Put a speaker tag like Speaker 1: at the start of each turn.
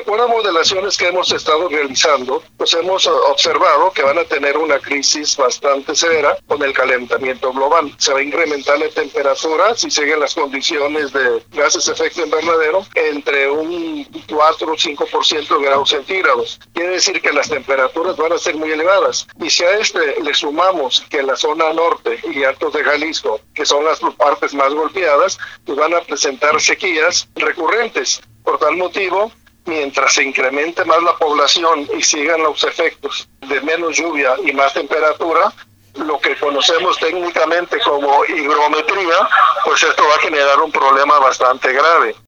Speaker 1: acuerdo a modelaciones que hemos estado realizando, pues hemos observado que van a tener una crisis bastante severa con el calentamiento global. Se va a incrementar la temperatura, si siguen las condiciones de gases de efecto invernadero, entre un 4 o 5% de grados centígrados. Quiere decir que las temperaturas van a ser muy elevadas. Y si a le sumamos que la zona norte y Altos de Jalisco, que son las partes más golpeadas, pues van a presentar sequías recurrentes. Por tal motivo, mientras se incremente más la población y sigan los efectos de menos lluvia y más temperatura, lo que conocemos técnicamente como higrometría, pues esto va a generar un problema bastante grave.